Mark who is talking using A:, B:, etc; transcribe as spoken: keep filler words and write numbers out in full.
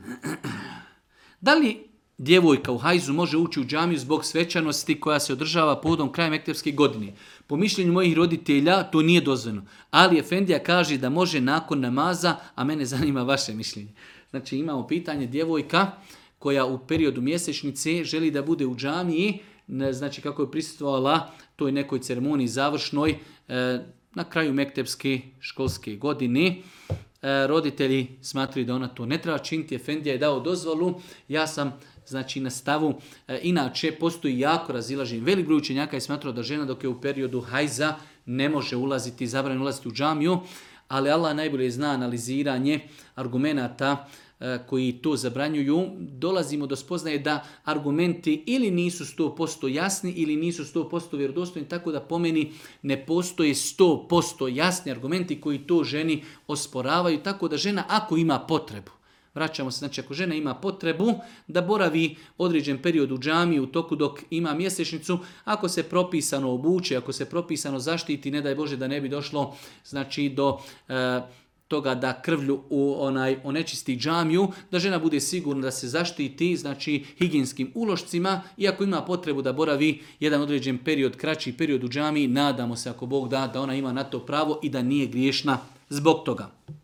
A: Da li djevojka u hajzu može ući u džamiju zbog svečanosti koja se održava povodom kraja mektepske godine? Po mišljenju mojih roditelja to nije dozvoljeno. Ali Efendija kaže da može nakon namaza, a mene zanima vaše mišljenje. Znači imamo pitanje djevojka koja u periodu mjesečnice želi da bude u džamiji, znači kako je prisustvovala toj nekoj ceremoniji završnoj na kraju mektepske školske godine. Roditelji smatraju da ona to ne treba činiti, Efendija je dao dozvolu, ja sam znači na stavu, inače postoji jako razilaženje. Velik broj učenjaka je smatrao da žena dok je u periodu hajza ne može ulaziti, zabranjeno ulaziti u džamiju, ali Allah najbolje zna analiziranje argumenata koji to zabranjuju. Dolazimo do spoznaje da argumenti ili nisu sto posto jasni ili nisu sto posto vjerodostojni, tako da po meni ne postoje sto posto jasni argumenti koji to ženi osporavaju, tako da žena ako ima potrebu, vraćamo se, znači ako žena ima potrebu da boravi određen period u džamiji u toku dok ima mjesečnicu, ako se propisano obuče, ako se propisano zaštiti, ne daj Bože da ne bi došlo znači do e, toga da krvlju u onaj onečisti džamiju, da žena bude sigurna da se zaštiti znači higijenskim ulošcima i ako ima potrebu da boravi jedan određen period, kraći period u džamiji, nadamo se ako Bog da da ona ima na to pravo i da nije griješna zbog toga.